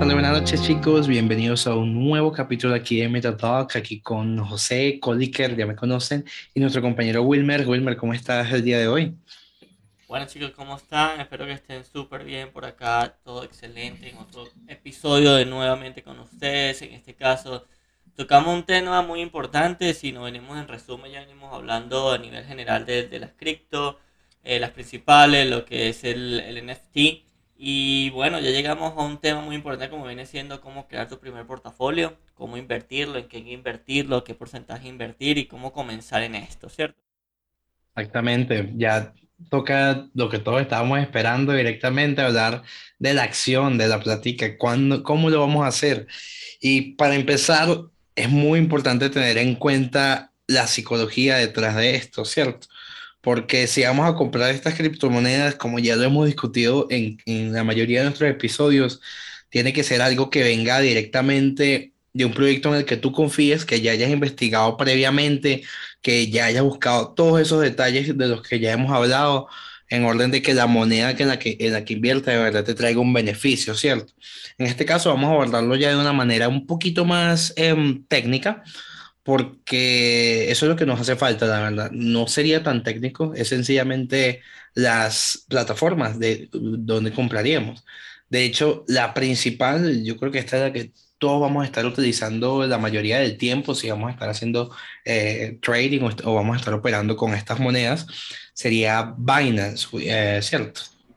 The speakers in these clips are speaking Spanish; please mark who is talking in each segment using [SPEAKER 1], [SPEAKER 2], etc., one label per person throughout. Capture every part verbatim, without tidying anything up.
[SPEAKER 1] tardes, buenas noches chicos, bienvenidos a un nuevo capítulo aquí de MetaTalk, aquí con José Coliker, ya me conocen, y nuestro compañero Wilmer. Wilmer, ¿cómo estás el día de hoy?
[SPEAKER 2] Bueno chicos, ¿cómo están? Espero que estén súper bien por acá, todo excelente en otro episodio de nuevamente con ustedes. En este caso tocamos un tema muy importante, si nos venimos en resumen ya venimos hablando a nivel general de, de las cripto, eh, las principales, lo que es el, el N F T. Y bueno, ya llegamos a un tema muy importante como viene siendo cómo crear tu primer portafolio, cómo invertirlo, en qué invertirlo, qué porcentaje invertir y cómo comenzar en esto, ¿cierto?
[SPEAKER 1] Exactamente, ya toca lo que todos estábamos esperando directamente, hablar de la acción, de la plática, cuándo, cómo lo vamos a hacer. Y para empezar, es muy importante tener en cuenta la psicología detrás de esto, ¿cierto? Porque si vamos a comprar estas criptomonedas, como ya lo hemos discutido en, en la mayoría de nuestros episodios, tiene que ser algo que venga directamente de un proyecto en el que tú confíes, que ya hayas investigado previamente, que ya hayas buscado todos esos detalles de los que ya hemos hablado, en orden de que la moneda que en la que, en la que invierta de verdad te traiga un beneficio, ¿cierto? En este caso vamos a abordarlo ya de una manera un poquito más em, técnica porque eso es lo que nos hace falta, la verdad. No sería tan técnico, es sencillamente las plataformas de donde compraríamos. De hecho, la principal, yo creo que esta es la que todos vamos a estar utilizando la mayoría del tiempo, si vamos a estar haciendo eh, trading o, est- o vamos a estar operando con estas monedas, sería Binance, eh, ¿cierto?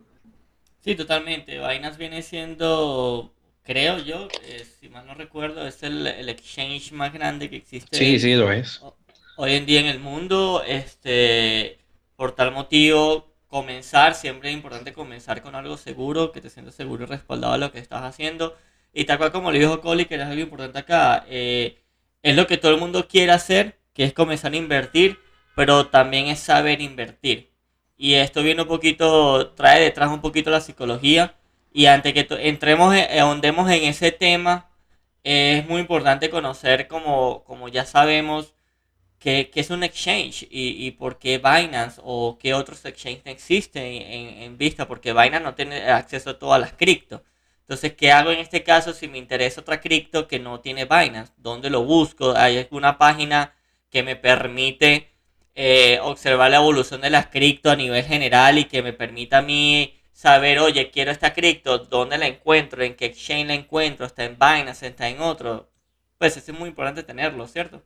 [SPEAKER 2] Sí, totalmente. Binance viene siendo, creo yo, eh, si mal no recuerdo, es el, el exchange más grande que
[SPEAKER 1] Sí,
[SPEAKER 2] existe
[SPEAKER 1] sí, lo es.
[SPEAKER 2] ho- hoy en día en el mundo. Este, por tal motivo, comenzar, siempre es importante comenzar con algo seguro, que te sientas seguro y respaldado de lo que estás haciendo. Y tal cual como le dijo Coli, que es algo importante acá, eh, es lo que todo el mundo quiere hacer, que es comenzar a invertir, pero también es saber invertir. Y esto viene un poquito, trae detrás un poquito la psicología. Y antes que to- entremos, eh, ahondemos en ese tema, eh, es muy importante conocer, como, como ya sabemos, qué, qué es un exchange y, y por qué Binance o qué otros exchanges existen en, en vista, porque Binance no tiene acceso a todas las cripto. Entonces, ¿qué hago en este caso si me interesa otra cripto que no tiene Binance? ¿Dónde lo busco? ¿Hay alguna página que me permite eh, observar la evolución de las cripto a nivel general y que me permita a mí saber, oye, quiero esta cripto, dónde la encuentro, en qué exchange la encuentro, está en Binance, está en otro? Pues eso es muy importante tenerlo, ¿cierto?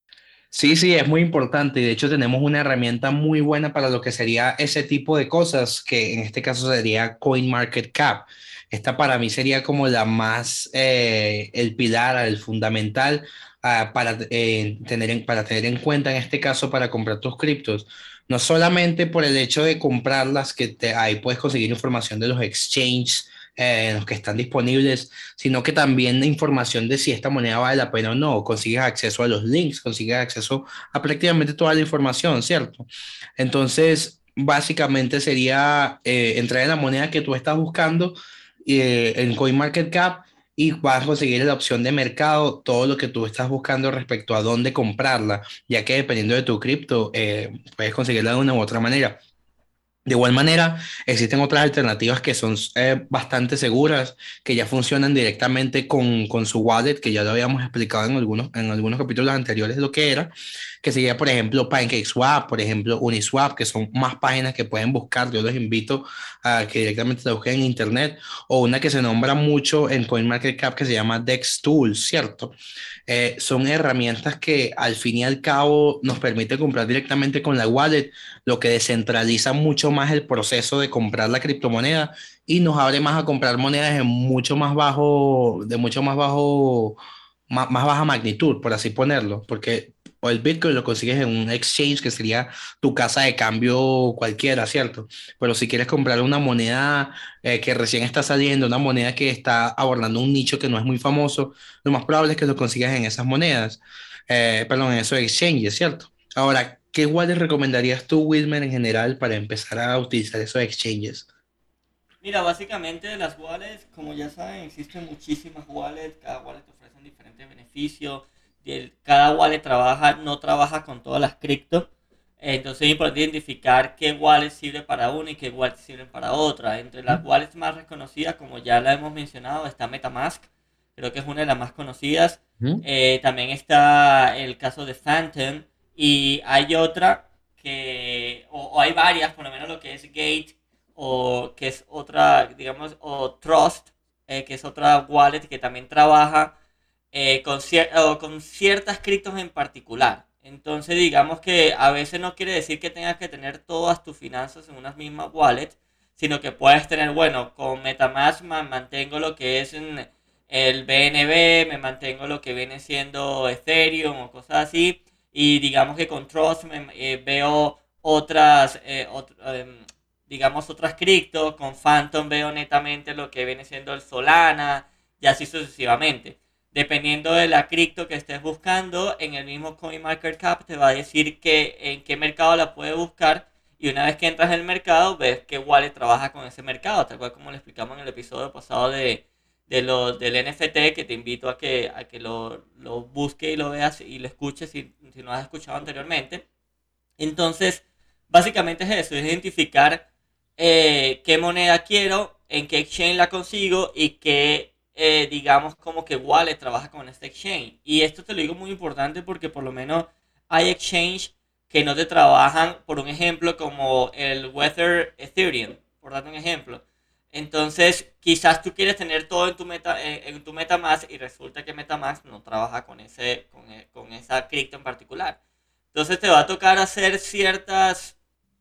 [SPEAKER 1] Sí, sí, es muy importante y de hecho tenemos una herramienta muy buena para lo que sería ese tipo de cosas, que en este caso sería CoinMarketCap. Esta para mí sería como la más, eh, el pilar, el fundamental ah, para, eh, tener en, para tener en cuenta en este caso para comprar tus criptos. No solamente por el hecho de comprarlas, que te, ahí puedes conseguir información de los exchanges eh, en los que están disponibles, sino que también información de si esta moneda vale la pena o no. Consigues acceso a los links, consigues acceso a prácticamente toda la información, ¿cierto? Entonces, básicamente sería eh, entrar en la moneda que tú estás buscando eh, en CoinMarketCap y vas a conseguir la opción de mercado, todo lo que tú estás buscando respecto a dónde comprarla, ya que dependiendo de tu cripto, eh, puedes conseguirla de una u otra manera. De igual manera, existen otras alternativas que son eh, bastante seguras, que ya funcionan directamente con, con su wallet, que ya lo habíamos explicado en algunos, en algunos capítulos anteriores lo que era, que sería, por ejemplo, PancakeSwap, por ejemplo, Uniswap, que son más páginas que pueden buscar. Yo los invito a que directamente la busquen en internet, o una que se nombra mucho en CoinMarketCap que se llama DexTools, ¿cierto? Eh, son herramientas que al fin y al cabo nos permiten comprar directamente con la wallet, lo que descentraliza mucho más el proceso de comprar la criptomoneda y nos abre más a comprar monedas de mucho más bajo, de mucho más bajo, más, más baja magnitud, por así ponerlo, porque o el Bitcoin lo consigues en un exchange que sería tu casa de cambio cualquiera, ¿cierto? Pero si quieres comprar una moneda eh, que recién está saliendo, una moneda que está abordando un nicho que no es muy famoso, lo más probable es que lo consigas en esas monedas, eh, perdón, en esos exchanges, ¿cierto? Ahora, ¿qué wallet recomendarías tú, Wilmer, en general para empezar a utilizar esos exchanges?
[SPEAKER 2] Mira, básicamente de las wallets, como ya saben, existen muchísimas wallets, cada wallet te ofrece diferentes beneficios, y el- cada wallet trabaja, no trabaja con todas las cripto, Entonces es importante identificar qué wallet sirve para uno y qué wallet sirve para otra. Entre las wallets más reconocidas, como ya la hemos mencionado, está MetaMask, creo que es una de las más conocidas.
[SPEAKER 1] Ujú.
[SPEAKER 2] Eh, también está el caso de Phantom y hay otra que, o, o hay varias, por lo menos lo que es Gate, o que es otra, digamos, o Trust, eh, que es otra wallet que también trabaja eh, con, cier- o con ciertas criptos en particular. Entonces, digamos que a veces no quiere decir que tengas que tener todas tus finanzas en una misma wallet, sino que puedes tener, bueno, con MetaMask ma- mantengo lo que es en el B N B, me mantengo lo que viene siendo Ethereum o cosas así, y digamos que con Trust me, eh, veo otras, eh, ot- em, digamos, otras criptos, con Phantom veo netamente lo que viene siendo el Solana, y así sucesivamente. Dependiendo de la cripto que estés buscando, en el mismo CoinMarketCap te va a decir que, en qué mercado la puedes buscar. Y una vez que entras en el mercado, ves qué wallet trabaja con ese mercado. Tal cual como lo explicamos en el episodio pasado de, de lo, del N F T, que te invito a que, a que lo, lo busques y lo veas y lo escuches si, si no has escuchado anteriormente. Entonces, básicamente es eso, es identificar eh, qué moneda quiero, en qué exchange la consigo y qué, eh, digamos, como que wallet trabaja con este exchange. Y esto te lo digo muy importante porque por lo menos hay exchange que no te trabajan, por un ejemplo, como el Weather Ethereum, por darte un ejemplo. Entonces, quizás tú quieres tener todo en tu, meta, en, en tu MetaMask y resulta que MetaMask no trabaja con, ese, con, e- con esa cripto en particular. Entonces te va a tocar hacer ciertas,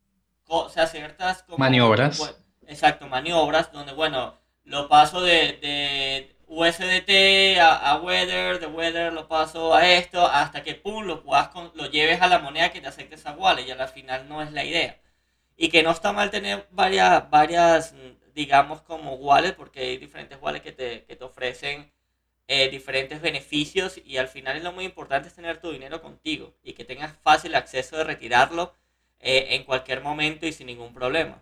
[SPEAKER 2] o sea, ciertas como, bueno,
[SPEAKER 1] Maniobras.
[SPEAKER 2] exacto, maniobras donde, bueno, lo paso de, de U S D T a, a Weather, de Weather lo paso a esto, hasta que, pum, lo, puedas con- lo lleves a la moneda que te acepte esa wallet y al final no es la idea. Y que no está mal tener varias, varias mm, digamos, como wallet, porque hay diferentes wallets que te, que te ofrecen eh, diferentes beneficios y al final es lo muy importante es tener tu dinero contigo y que tengas fácil acceso de retirarlo eh, en cualquier momento y sin ningún problema.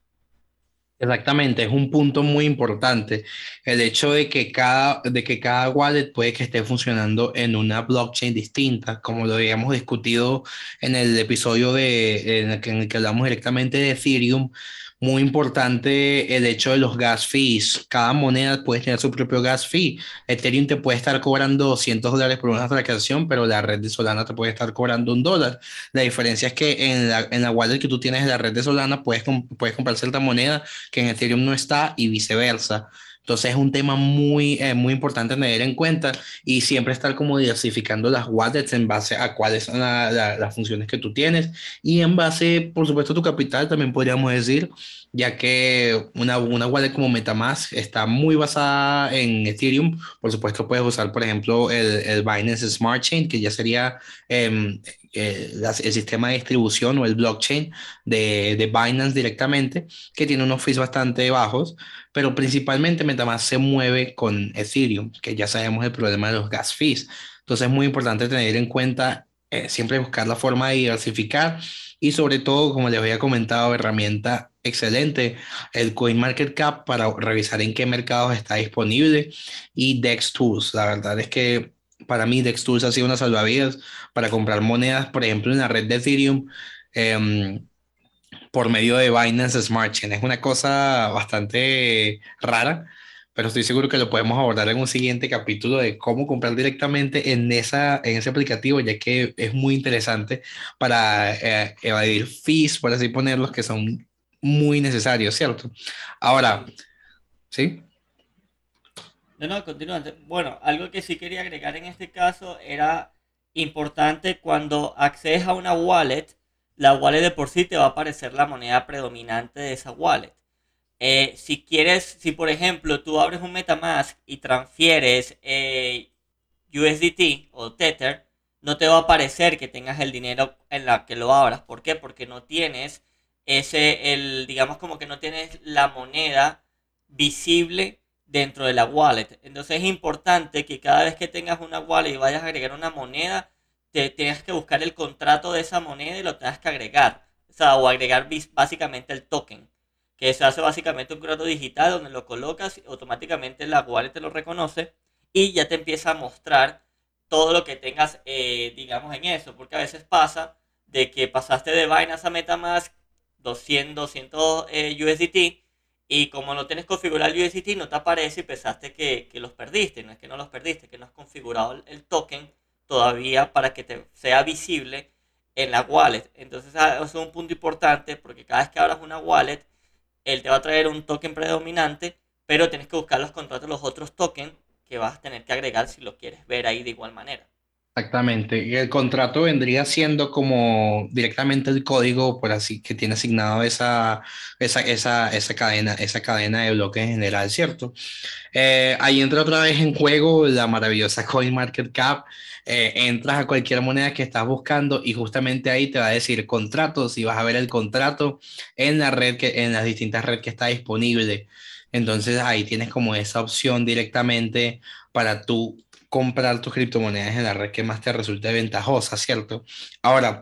[SPEAKER 1] Exactamente, es un punto muy importante. El hecho de que cada, de que cada wallet puede que esté funcionando en una blockchain distinta, como lo habíamos discutido en el episodio de, en el que, en el que hablamos directamente de Ethereum. Muy importante el hecho de los gas fees. Cada moneda puede tener su propio gas fee. Ethereum te puede estar cobrando doscientos dólares por una transacción, pero la red de Solana te puede estar cobrando un dólar. La diferencia es que en la, en la wallet que tú tienes de la red de Solana puedes, com- puedes comprar cierta moneda que en Ethereum no está y viceversa. Entonces es un tema muy, eh, muy importante tener en cuenta y siempre estar como diversificando las wallets en base a cuáles son la- la- las funciones que tú tienes y en base, por supuesto, a tu capital también podríamos decir, ya que una, una wallet como MetaMask está muy basada en Ethereum. Por supuesto, puedes usar, por ejemplo, el, el Binance Smart Chain, que ya sería em, eh, las- el sistema de distribución o el blockchain de, de Binance directamente que tiene unos fees bastante bajos, pero principalmente MetaMask se mueve con Ethereum, que ya sabemos el problema de los gas fees. Entonces es muy importante tener en cuenta eh, siempre buscar la forma de diversificar y sobre todo, como les había comentado, herramienta excelente, el CoinMarketCap para revisar en qué mercados está disponible y DEX Tools. La verdad es que para mí DEX Tools ha sido una salvavidas para comprar monedas, por ejemplo, en la red de Ethereum. em, por medio de Binance Smart Chain. Es una cosa bastante rara, pero estoy seguro que lo podemos abordar en un siguiente capítulo de cómo comprar directamente en esa, en ese aplicativo, ya que es muy interesante para eh, evadir fees, por así ponerlos, que son muy necesarios, ¿cierto? Ahora,
[SPEAKER 2] Sí.
[SPEAKER 1] ¿sí?
[SPEAKER 2] No, no, continúa. Bueno, algo que sí quería agregar en este caso era importante cuando accedes a una wallet, la wallet de por sí te va a aparecer la moneda predominante de esa wallet. Eh, si quieres, si por ejemplo tú abres un MetaMask y transfieres eh, U S D T o Tether, no te va a aparecer que tengas el dinero en la que lo abras. ¿Por qué? Porque no tienes ese, el, digamos como que no tienes la moneda visible dentro de la wallet. Entonces es importante que cada vez que tengas una wallet y vayas a agregar una moneda, te tengas que buscar el contrato de esa moneda y lo tengas que agregar. O sea, o agregar básicamente el token que se hace básicamente un contrato digital donde lo colocas y automáticamente la wallet te lo reconoce y ya te empieza a mostrar todo lo que tengas, eh, digamos, en eso, porque a veces pasa de que pasaste de Binance a MetaMask doscientos, doscientos eh, U S D T y como no tienes configurado el U S D T no te aparece y pensaste que, que los perdiste. No es que no los perdiste, que no has configurado el, el token todavía para que te sea visible en la wallet. Entonces ah, eso es un punto importante porque cada vez que abras una wallet, él te va a traer un token predominante, pero tienes que buscar los contratos de los otros tokens que vas a tener que agregar si lo quieres ver ahí de igual manera.
[SPEAKER 1] Exactamente. Y el contrato vendría siendo como directamente el código, por así, que tiene asignado esa, esa, esa, esa cadena, esa cadena de bloques en general, ¿cierto? Eh, ahí entra otra vez en juego la maravillosa CoinMarketCap. Eh, entras a cualquier moneda que estás buscando y justamente ahí te va a decir contratos y vas a ver el contrato en la red que, en las distintas redes que está disponible. Entonces ahí tienes como esa opción directamente para tú comprar tus criptomonedas en la red que más te resulte ventajosa, ¿cierto? Ahora,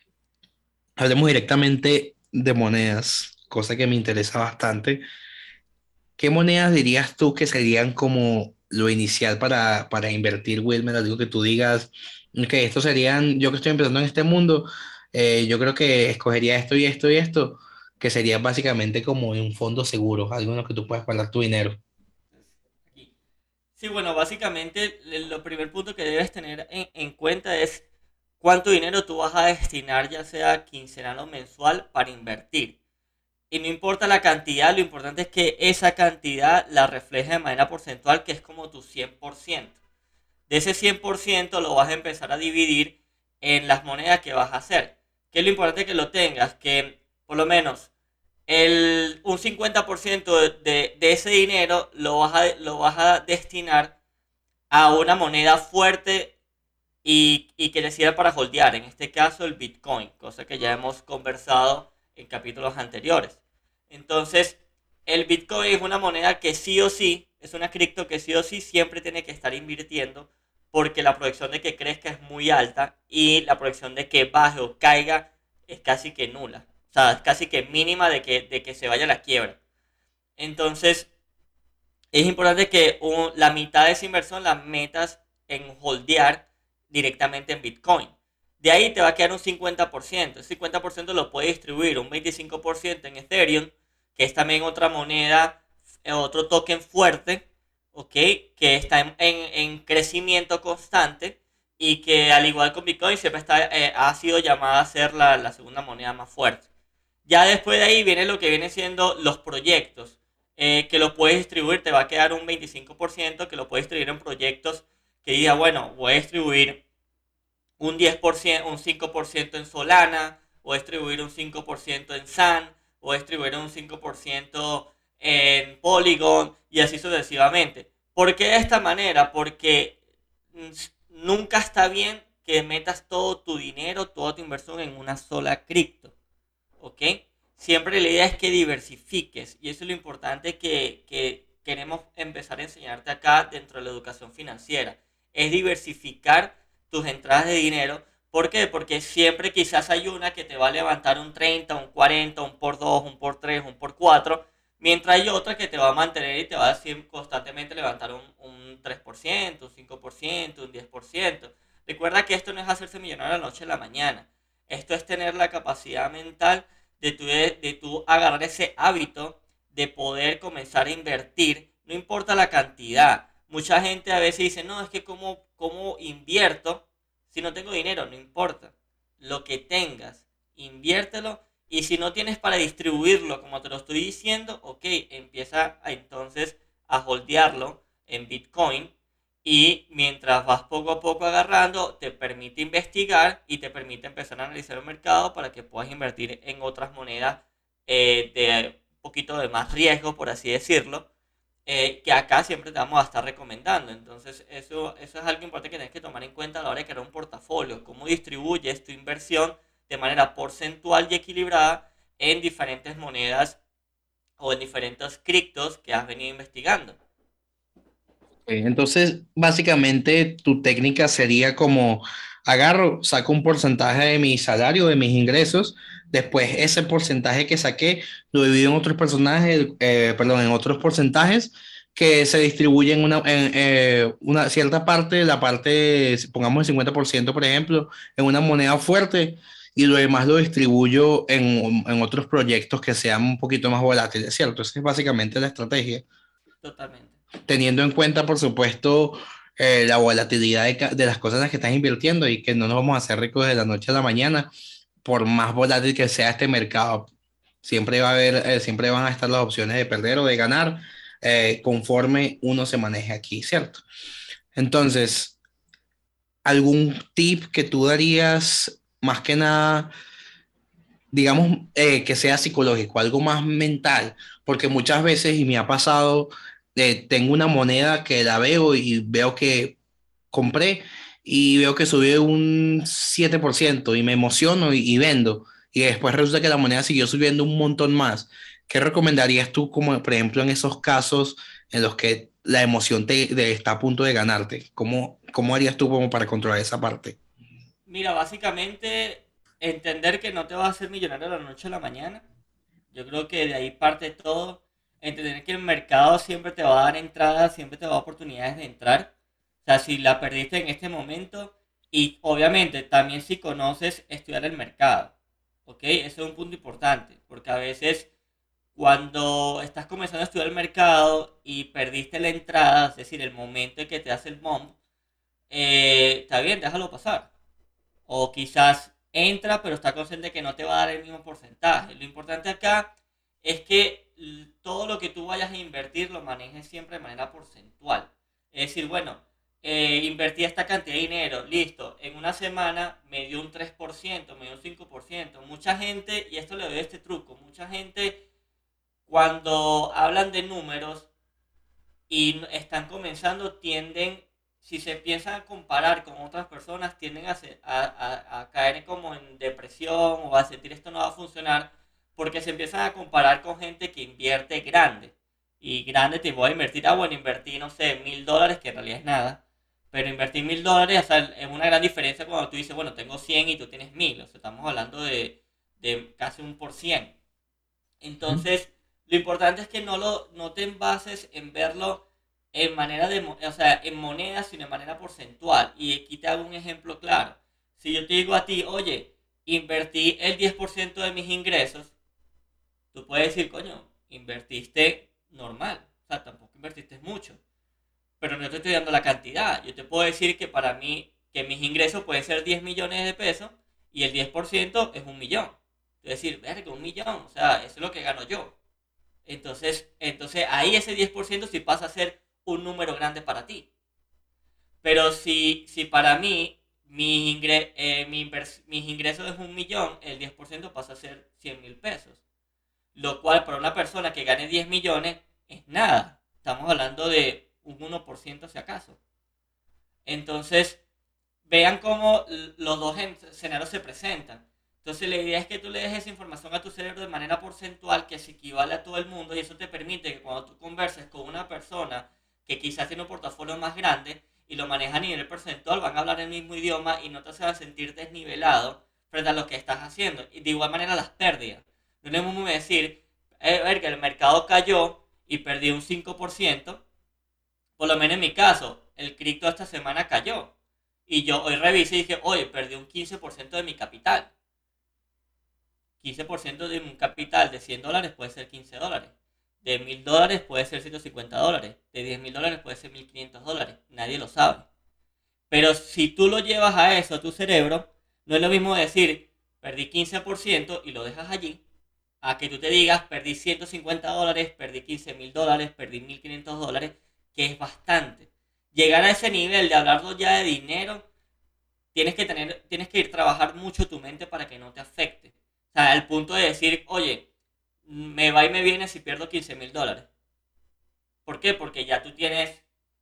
[SPEAKER 1] hablemos directamente de monedas, cosa que me interesa bastante. ¿Qué monedas dirías tú que serían como lo inicial para, para invertir, Wilmer? Algo que tú digas, que estos serían, yo que estoy empezando en este mundo, eh, yo creo que escogería esto y esto y esto, que sería básicamente como un fondo seguro, algo en lo que tú puedas guardar tu dinero.
[SPEAKER 2] Aquí. Sí, bueno, básicamente el lo primer punto que debes tener en, en cuenta es cuánto dinero tú vas a destinar, ya sea quincenal o mensual, para invertir. Y no importa la cantidad, lo importante es que esa cantidad la refleje de manera porcentual, que es como tu cien por ciento. De ese cien por ciento lo vas a empezar a dividir en las monedas que vas a hacer. Que es lo importante que lo tengas, que por lo menos el, un cincuenta por ciento de, de, de ese dinero lo vas, a, lo vas a destinar a una moneda fuerte y, y que le sirva para holdear, en este caso el Bitcoin, cosa que ya hemos conversado en capítulos anteriores. Entonces, el Bitcoin es una moneda que sí o sí, es una cripto que sí o sí siempre tiene que estar invirtiendo porque la proyección de que crezca es muy alta y la proyección de que baje o caiga es casi que nula. O sea, es casi que mínima de que, de que se vaya a la quiebra. Entonces, es importante que un- la mitad de esa inversión la metas en holdear directamente en Bitcoin. De ahí te va a quedar un cincuenta por ciento. El cincuenta por ciento lo puedes distribuir, un veinticinco por ciento en Ethereum, que es también otra moneda, eh, otro token fuerte, ¿ok? Que está en, en- en crecimiento constante y que al igual con Bitcoin siempre está, eh, ha sido llamada a ser la, la segunda moneda más fuerte. Ya después de ahí viene lo que viene siendo los proyectos, eh, que lo puedes distribuir, te va a quedar un veinticinco por ciento que lo puedes distribuir en proyectos que diga, bueno, voy a distribuir un diez por ciento, un cinco por ciento en Solana, voy a distribuir un cinco por ciento en Sun, voy a distribuir un cinco por ciento en Polygon y así sucesivamente. ¿Por qué de esta manera? Porque mm, nunca está bien que metas todo tu dinero, toda tu inversión en una sola cripto. ¿Ok? Siempre la idea es que diversifiques y eso es lo importante que, que queremos empezar a enseñarte acá dentro de la educación financiera. Es diversificar tus entradas de dinero. ¿Por qué? Porque siempre quizás hay una que te va a levantar un treinta, un cuarenta, un por dos, un por tres, un por cuatro, mientras hay otra que te va a mantener y te va a decir constantemente levantar un, un tres por ciento, un cinco por ciento, un diez por ciento. Recuerda que esto no es hacerse millonario de la noche a la mañana. Esto es tener la capacidad mental de tu, de, de tu agarrar ese hábito de poder comenzar a invertir, no importa la cantidad. Mucha gente a veces dice, no, es que cómo, cómo invierto si no tengo dinero, no importa. Lo que tengas, inviértelo y si no tienes para distribuirlo, como te lo estoy diciendo, ok, empieza a, entonces a holdearlo en Bitcoin y mientras vas poco a poco agarrando, te permite investigar y te permite empezar a analizar el mercado para que puedas invertir en otras monedas eh, de un poquito de más riesgo, por así decirlo, eh, que acá siempre te vamos a estar recomendando. Entonces, eso, eso es algo importante que tienes que tomar en cuenta a la hora de crear un portafolio. Cómo distribuyes tu inversión de manera porcentual y equilibrada en diferentes monedas o en diferentes criptos que has venido investigando.
[SPEAKER 1] Eh, Entonces, básicamente tu técnica sería como agarro, saco un porcentaje de mi salario, de mis ingresos, después ese porcentaje que saqué lo divido en otros personajes, eh, perdón, en otros porcentajes que se distribuyen una, en, eh, una cierta parte, la parte, pongamos el cincuenta por ciento, por ejemplo, en una moneda fuerte y lo demás lo distribuyo en, en otros proyectos que sean un poquito más volátiles, ¿cierto? Esa es básicamente la estrategia,
[SPEAKER 2] Totalmente.
[SPEAKER 1] teniendo en cuenta, por supuesto, eh, la volatilidad de, ca- de las cosas en las que estás invirtiendo y que no nos vamos a hacer ricos de la noche a la mañana, por más volátil que sea este mercado. Siempre va a haber, eh, siempre van a estar las opciones de perder o de ganar, eh, conforme uno se maneje aquí, ¿cierto? Entonces, ¿algún tip que tú darías más que nada, digamos, eh, que sea psicológico, algo más mental? Porque muchas veces, y me ha pasado, eh, tengo una moneda que la veo y veo que compré y veo que subió un siete por ciento y me emociono y, y vendo. Y después resulta que la moneda siguió subiendo un montón más. ¿Qué recomendarías tú, como por ejemplo en esos casos en los que la emoción te, te está a punto de ganarte? ¿Cómo, cómo harías tú como para controlar esa parte?
[SPEAKER 2] Mira, básicamente entender que no te vas a hacer millonario de la noche a la mañana. Yo creo que de ahí parte todo. Entender que el mercado siempre te va a dar entradas, siempre te va a dar oportunidades de entrar. O sea, si la perdiste en este momento, y obviamente también si conoces estudiar el mercado. ¿Ok? Eso es un punto importante, porque a veces cuando estás comenzando a estudiar el mercado y perdiste la entrada, es decir, el momento en que te hace el bump, eh, está bien, déjalo pasar. O quizás entra, pero está consciente que no te va a dar el mismo porcentaje. Lo importante acá es que l- todo lo que tú vayas a invertir lo manejes siempre de manera porcentual. Es decir, bueno, eh, invertí esta cantidad de dinero, listo, en una semana me dio un tres por ciento, me dio un cinco por ciento. Mucha gente, y esto le doy este truco, mucha gente cuando hablan de números y están comenzando, tienden, si se empiezan a comparar con otras personas, tienden a, se- a- a- a caer como en depresión o a sentir esto no va a funcionar porque se empiezan a comparar con gente que invierte grande. Y grande te voy a invertir, ah, bueno, invertí, no sé, mil dólares, que en realidad es nada. Pero invertir mil dólares, o sea, es una gran diferencia cuando tú dices, bueno, tengo cien y tú tienes mil. O sea, estamos hablando de, de casi un por cien.
[SPEAKER 1] Ujú.
[SPEAKER 2] Entonces, lo importante es que no, lo, no te envases en verlo en manera de, mo- o sea, en moneda, sino en manera porcentual. Y aquí te hago un ejemplo claro. Si yo te digo a ti, oye, invertí el diez por ciento de mis ingresos, tú puedes decir, coño, invertiste normal. O sea, tampoco invertiste mucho. Pero no te estoy dando la cantidad. Yo te puedo decir que para mí, que mis ingresos pueden ser diez millones de pesos y el diez por ciento es un millón. Es decir, verga, un millón. O sea, eso es lo que gano yo. Entonces, entonces ahí ese diez por ciento sí pasa a ser un número grande para ti. Pero si, si para mí mis, ingre, eh, mi invers- mis ingresos es un millón, el diez por ciento pasa a ser cien mil pesos. Lo cual para una persona que gane diez millones es nada. Estamos hablando de un uno por ciento si acaso. Entonces, vean cómo los dos escenarios se presentan. Entonces la idea es que tú le des esa información a tu cerebro de manera porcentual que se equivale a todo el mundo y eso te permite que cuando tú converses con una persona que quizás tiene un portafolio más grande y lo maneja a nivel porcentual, van a hablar el mismo idioma y no te vas a sentir desnivelado frente a lo que estás haciendo. Y de igual manera las pérdidas. No es lo mismo decir, eh, ver que el mercado cayó y perdí un cinco por ciento. Por lo menos en mi caso, el cripto esta semana cayó. Y yo hoy revisé y dije, oye, perdí un quince por ciento de mi capital. Quince por ciento de un capital de cien dólares puede ser quince dólares. De mil dólares puede ser ciento cincuenta dólares. De diez mil dólares puede ser mil quinientos dólares. Nadie lo sabe. Pero si tú lo llevas a eso, a tu cerebro, no es lo mismo decir, perdí quince por ciento y lo dejas allí, a que tú te digas, perdí ciento cincuenta dólares, perdí quince mil dólares, perdí mil quinientos dólares, que es bastante. Llegar a ese nivel de hablarlo ya de dinero, tienes que tener, tienes que ir a trabajar mucho tu mente para que no te afecte. O sea, al punto de decir, oye, me va y me viene si pierdo quince mil dólares. ¿Por qué? Porque ya tú tienes,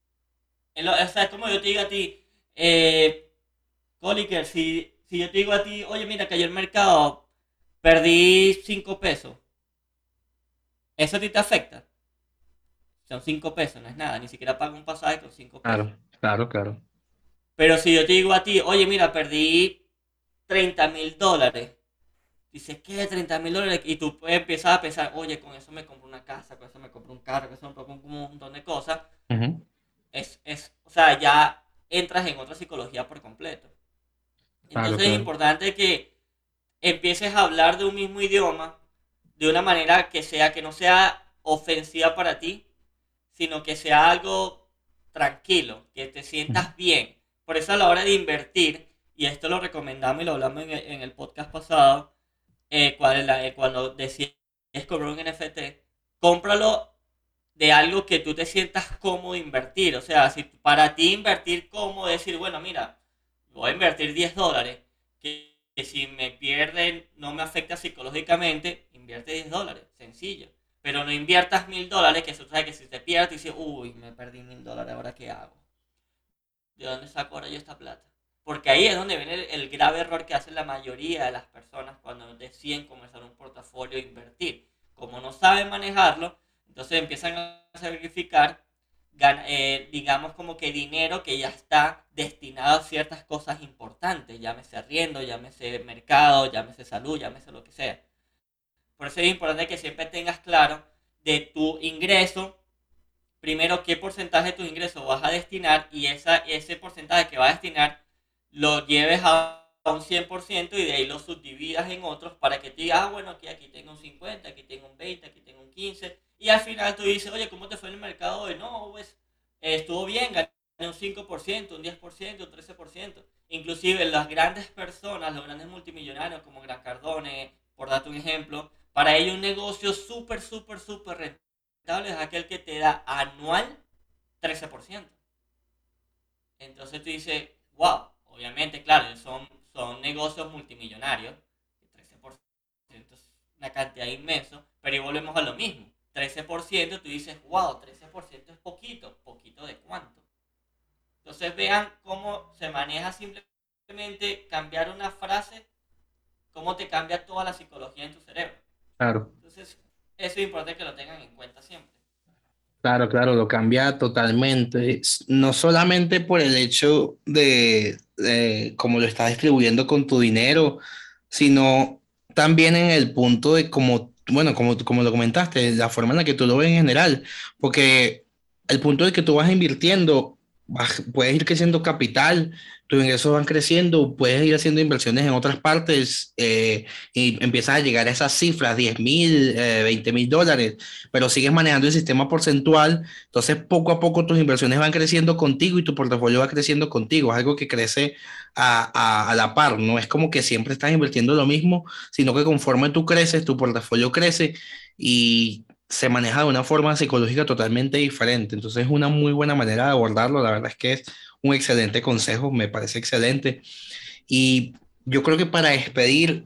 [SPEAKER 2] o sea, es como yo te digo a ti, eh, Coliker, si, si yo te digo a ti, oye, mira, cayó el mercado, perdí cinco pesos, ¿eso a ti te afecta? Son cinco pesos, no es nada, ni siquiera pago un pasaje con cinco pesos.
[SPEAKER 1] Claro, claro, claro.
[SPEAKER 2] Pero si yo te digo a ti, oye, mira, perdí treinta mil dólares, dices, ¿qué? Treinta mil dólares. Y tú empiezas a pensar, oye, con eso me compro una casa, con eso me compro un carro, con eso me compro un montón de cosas.
[SPEAKER 1] Ujú.
[SPEAKER 2] Es, es, o sea, ya entras en otra psicología por completo.
[SPEAKER 1] Claro,
[SPEAKER 2] Entonces es
[SPEAKER 1] claro.
[SPEAKER 2] importante que empieces a hablar de un mismo idioma de una manera que sea que no sea ofensiva para ti, sino que sea algo tranquilo, que te
[SPEAKER 1] Ujú.
[SPEAKER 2] sientas bien. Por eso a la hora de invertir, y esto lo recomendamos y lo hablamos en el, en el podcast pasado, eh, cuando, eh, cuando decides comprar un N F T, cómpralo de algo que tú te sientas cómodo invertir. O sea, si para ti invertir cómodo, decir, bueno, mira, voy a invertir diez dólares, que, que si me pierden no me afecta psicológicamente, invierte diez dólares, sencillo. Pero no inviertas mil dólares, que eso sabe que si te pierdes, dices, uy, me perdí mil dólares, ¿ahora qué hago? ¿De dónde saco ahora yo esta plata? Porque ahí es donde viene el, el grave error que hacen la mayoría de las personas cuando deciden comenzar un portafolio e invertir. Como no saben manejarlo, entonces empiezan a sacrificar, eh, digamos como que dinero que ya está destinado a ciertas cosas importantes, llámese arriendo, llámese mercado, llámese salud, llámese lo que sea. Por eso es importante que siempre tengas claro de tu ingreso, primero qué porcentaje de tus ingresos vas a destinar y esa, ese porcentaje que vas a destinar lo lleves a un cien por ciento y de ahí lo subdividas en otros para que te digas, ah, bueno, aquí, aquí tengo un cincuenta, aquí tengo un veinte, aquí tengo un quince y al final tú dices, oye, ¿cómo te fue en el mercado hoy? No, pues eh, estuvo bien, gané un cinco por ciento, un diez por ciento, un trece por ciento. Inclusive las grandes personas, los grandes multimillonarios como Gran Cardone, por darte un ejemplo, para ellos un negocio súper, súper, súper rentable es aquel que te da anual trece por ciento. Entonces tú dices, wow, obviamente, claro, son, son negocios multimillonarios, trece por ciento es una cantidad inmensa, pero y volvemos a lo mismo. Trece por ciento tú dices, wow, trece por ciento es poquito, poquito de cuánto. Entonces vean cómo se maneja simplemente cambiar una frase, cómo te cambia toda la psicología en tu cerebro.
[SPEAKER 1] Claro.
[SPEAKER 2] Entonces, eso es importante que lo tengan en cuenta siempre.
[SPEAKER 1] Claro, claro, lo cambia totalmente. S- No solamente por el hecho de, de cómo lo estás distribuyendo con tu dinero, sino también en el punto de cómo, bueno, como, como lo comentaste, la forma en la que tú lo ves en general. Porque el punto de que tú vas invirtiendo, vas- puedes ir creciendo capital, tus ingresos van creciendo, puedes ir haciendo inversiones en otras partes eh, y empiezas a llegar a esas cifras, diez mil, eh, veinte mil dólares, pero sigues manejando el sistema porcentual, entonces poco a poco tus inversiones van creciendo contigo y tu portafolio va creciendo contigo, es algo que crece a, a, a la par, no es como que siempre estás invirtiendo lo mismo, sino que conforme tú creces, tu portafolio crece y se maneja de una forma psicológica totalmente diferente, entonces es una muy buena manera de abordarlo, la verdad es que es un excelente consejo, me parece excelente y yo creo que para despedir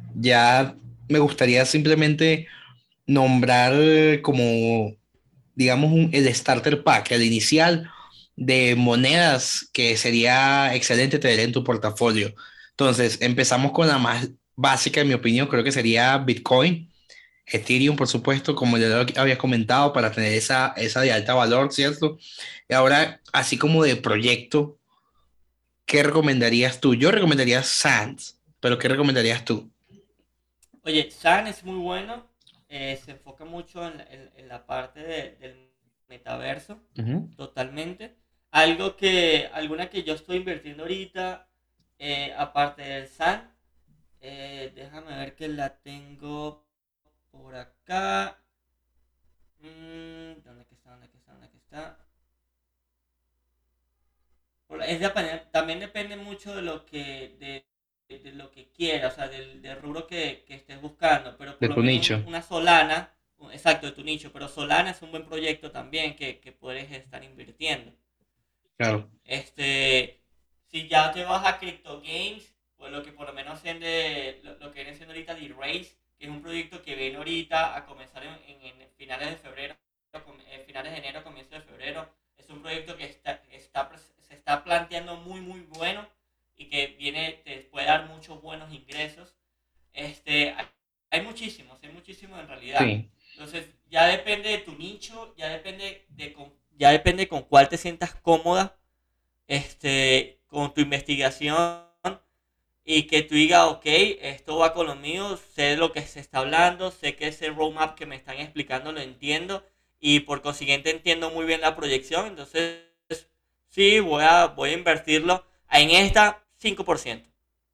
[SPEAKER 1] ya me gustaría simplemente nombrar eh, como, digamos, un, el starter pack, el inicial de monedas que sería excelente tener en tu portafolio. Entonces, empezamos con la más básica, en mi opinión, creo que sería Bitcoin, Ethereum, por supuesto, como ya lo había comentado, para tener esa, esa de alta valor, ¿cierto? Y ahora, así como de proyecto, ¿qué recomendarías tú? Yo recomendaría Sands, pero ¿qué recomendarías tú?
[SPEAKER 2] Oye, San es muy bueno, eh, se enfoca mucho en, en- en la parte de- del metaverso,
[SPEAKER 1] Ujú.
[SPEAKER 2] totalmente. Algo que, alguna que yo estoy invirtiendo ahorita, eh, aparte del San, eh, déjame ver que la tengo por acá. Mm, ¿dónde que está? ¿Dónde que está? ¿Dónde que está? Por- Es de- también depende mucho de lo que, de, de- de lo que quieras, o sea, del, del rubro que, que estés buscando, pero
[SPEAKER 1] De
[SPEAKER 2] por lo
[SPEAKER 1] tu
[SPEAKER 2] menos un-
[SPEAKER 1] nicho,
[SPEAKER 2] una Solana, un- exacto, de tu nicho, pero Solana es un buen proyecto también que, que puedes estar invirtiendo.
[SPEAKER 1] claro.
[SPEAKER 2] Este, si ya te vas a Crypto Games, pues lo que por lo menos hacen de, lo, lo que viene siendo ahorita de Race, que es un proyecto que viene ahorita a comenzar en, en- en finales de febrero, com- eh, finales de enero, comienzo de febrero. Es un proyecto que está, está, se está planteando muy, muy bueno y que viene, te puede dar muchos buenos ingresos. Este, hay, hay muchísimos, hay muchísimos en realidad.
[SPEAKER 1] Sí.
[SPEAKER 2] Entonces, ya depende de tu nicho, ya depende de con, ya depende con cuál te sientas cómoda este, con tu investigación y que tú digas, ok, esto va con lo mío, sé lo que se está hablando, sé que ese roadmap que me están explicando lo entiendo y por consiguiente entiendo muy bien la proyección, entonces sí, voy a, voy a invertirlo en esta cinco por ciento.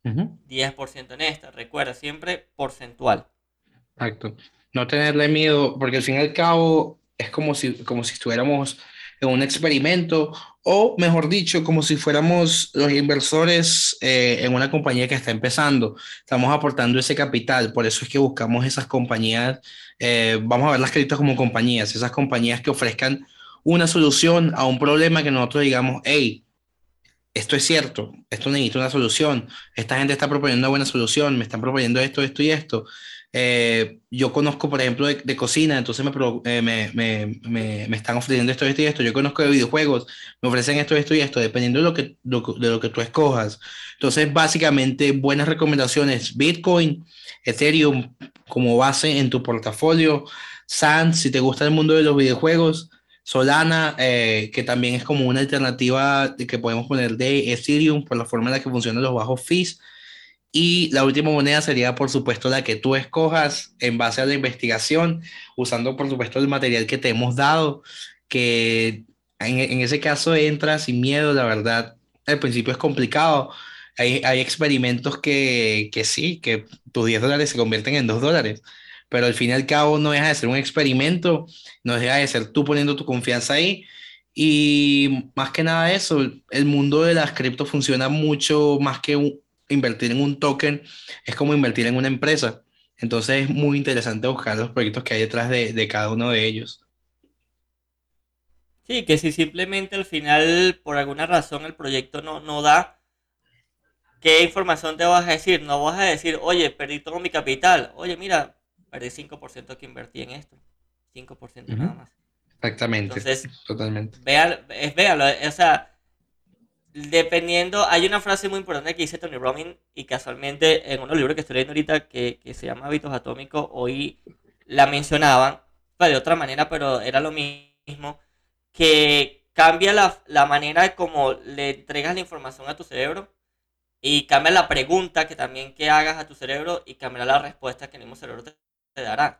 [SPEAKER 1] Ujú.
[SPEAKER 2] diez por ciento en esta. Recuerda, siempre porcentual.
[SPEAKER 1] Exacto. No tenerle miedo, porque al fin y al cabo es como si, como si estuviéramos en un experimento, o mejor dicho, como si fuéramos los inversores eh, en una compañía que está empezando. Estamos aportando ese capital, por eso es que buscamos esas compañías, eh, vamos a ver las criptos como compañías, esas compañías que ofrezcan una solución a un problema que nosotros digamos, hey, esto es cierto, esto necesita una solución, esta gente está proponiendo una buena solución, me están proponiendo esto, esto y esto. Eh, yo conozco, por ejemplo, de, de cocina, entonces me, pro- eh, me, me, me, me están ofreciendo esto, esto y esto. Yo conozco de videojuegos, me ofrecen esto, esto y esto, dependiendo de lo que, lo que- de lo que tú escojas. Entonces, básicamente, buenas recomendaciones, Bitcoin, Ethereum como base en tu portafolio, Sand, si te gusta el mundo de los videojuegos. Solana, eh, que también es como una alternativa de que podemos poner de Ethereum por la forma en la que funcionan los bajos fees. Y la última moneda sería, por supuesto, la que tú escojas en base a la investigación, usando, por supuesto, el material que te hemos dado, que en, en ese caso entra sin miedo, la verdad. Al principio es complicado. Hay, hay experimentos que, que sí, que tus diez dólares se convierten en dos dólares, pero al fin y al cabo no deja de ser un experimento, no deja de ser tú poniendo tu confianza ahí. Y más que nada eso, el mundo de las cripto funciona mucho más que un- invertir en un token, es como invertir en una empresa. Entonces es muy interesante buscar los proyectos que hay detrás de, de cada uno de ellos.
[SPEAKER 2] Sí, que si simplemente al final, por alguna razón, el proyecto no, no da, ¿qué información te vas a decir? No vas a decir, oye, perdí todo mi capital. Oye, mira, perdí cinco por ciento que invertí en esto. Cinco por ciento nada
[SPEAKER 1] Ujú.
[SPEAKER 2] más.
[SPEAKER 1] Exactamente,
[SPEAKER 2] Entonces,
[SPEAKER 1] totalmente.
[SPEAKER 2] vean, es véalo. O sea, dependiendo, hay una frase muy importante que dice Tony Robbins y casualmente en unos libros que estoy leyendo ahorita que, que se llama Hábitos Atómicos, hoy la mencionaban, fue de otra manera, pero era lo mismo, que cambia la, la manera de cómo le entregas la información a tu cerebro y cambia la pregunta que también que hagas a tu cerebro y cambiará la respuesta que el mismo cerebro te, te dará.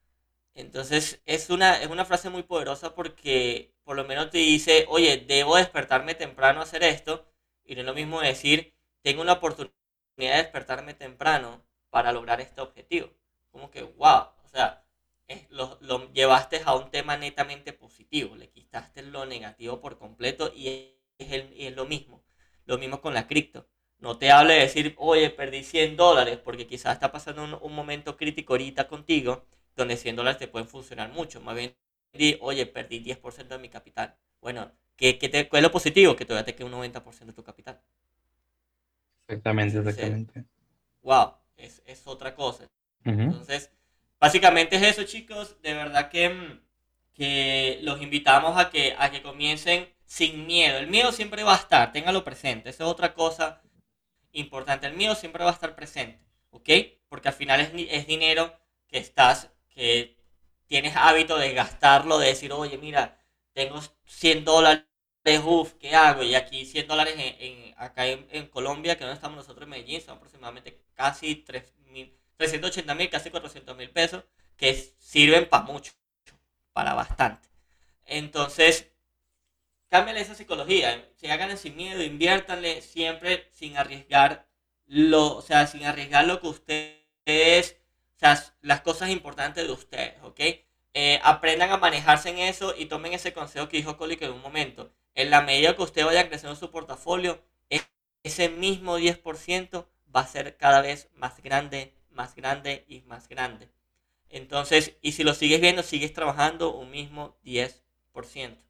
[SPEAKER 2] Entonces es una, es una frase muy poderosa porque por lo menos te dice, oye, debo despertarme temprano a hacer esto. Y no es lo mismo decir, tengo una oportunidad de despertarme temprano para lograr este objetivo. Como que, wow, o sea, es- lo, lo llevaste a un tema netamente positivo, le quitaste lo negativo por completo y es, el- y es lo mismo. Lo mismo con la cripto. No te hable de decir, oye, perdí cien dólares porque quizás está pasando un, un momento crítico ahorita contigo donde cien dólares te pueden funcionar mucho. Más bien, di, oye, perdí diez por ciento de mi capital. Bueno, ¿qué, qué, te, ¿cuál es lo positivo? Que todavía te queda un noventa por ciento de tu capital.
[SPEAKER 1] Exactamente,
[SPEAKER 2] Entonces,
[SPEAKER 1] exactamente.
[SPEAKER 2] wow, es, es otra cosa.
[SPEAKER 1] Ujú.
[SPEAKER 2] Entonces, básicamente es eso, chicos. De verdad que, mm, que los invitamos a que, a que comiencen sin miedo. El miedo siempre va a estar, téngalo presente. Esa es otra cosa importante. El miedo siempre va a estar presente, ¿ok? Porque al final es, es dinero que estás, que tienes hábito de gastarlo, de decir, oye, mira, tengo cien dólares, uff, ¿qué hago? Y aquí cien dólares en, en- acá en, en Colombia, que no estamos nosotros en Medellín, son aproximadamente casi tres mil, trescientos ochenta mil, casi cuatrocientos mil pesos, que sirven para mucho, para bastante. Entonces, cámbiale esa psicología, se hagan sin miedo, inviértanle siempre sin arriesgar lo, o sea, sin arriesgar lo que ustedes, o sea, las cosas importantes de ustedes, ¿ok? Eh, aprendan a manejarse en eso y tomen ese consejo que dijo Coli que en un momento. En la medida que usted vaya creciendo su portafolio, e- ese mismo diez por ciento va a ser cada vez más grande, más grande y más grande. Entonces, y si lo sigues viendo, sigues trabajando un mismo diez por ciento.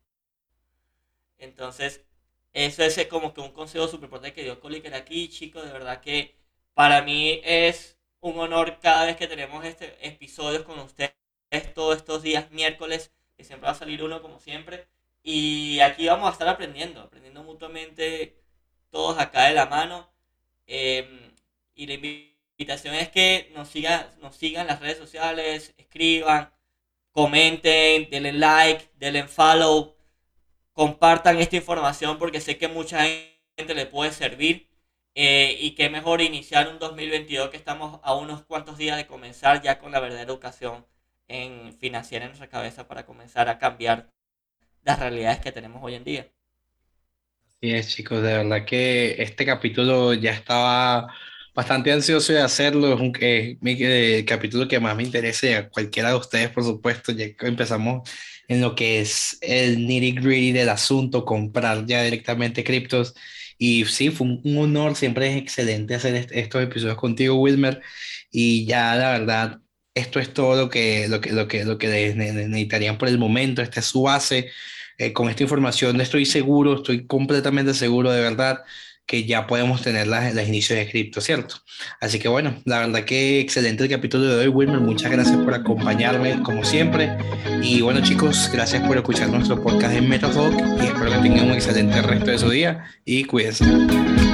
[SPEAKER 2] Entonces, eso es como que un consejo súper importante que dio Coliker aquí, chicos. De verdad que para mí es un honor cada vez que tenemos este episodios con ustedes todos estos días miércoles, que siempre va a salir uno como siempre. Y aquí vamos a estar aprendiendo, aprendiendo mutuamente todos acá de la mano. Eh, y la invitación es que nos sigan, nos sigan en las redes sociales, escriban, comenten, denle like, denle follow, compartan esta información porque sé que mucha gente le puede servir. Eh, y qué mejor iniciar un dos mil veintidós que estamos a unos cuantos días de comenzar ya con la verdadera educación en financiera en nuestra cabeza para comenzar a cambiar las realidades que tenemos hoy en día.
[SPEAKER 1] Así es, chicos, de verdad que este capítulo ya estaba bastante ansioso de hacerlo. Es un eh, mi eh, capítulo que más me interesa y a cualquiera de ustedes, por supuesto, ya que empezamos en lo que es el nitty-gritty del asunto, comprar ya directamente criptos. Y sí, fue un, un honor, siempre es excelente hacer est- estos episodios contigo, Wilmer. Y ya la verdad, esto es todo lo que, lo que, lo que, lo que ne- ne- necesitarían por el momento. Esta es su base. Eh, con esta información estoy seguro, estoy completamente seguro de verdad que ya podemos tener las, las inicios de cripto, ¿cierto? Así que bueno, la verdad que excelente el capítulo de hoy, Wilmer. Muchas gracias por acompañarme, como siempre. Y bueno, chicos, gracias por escuchar nuestro podcast en MetaTalk y espero que tengan un excelente resto de su día y cuídense.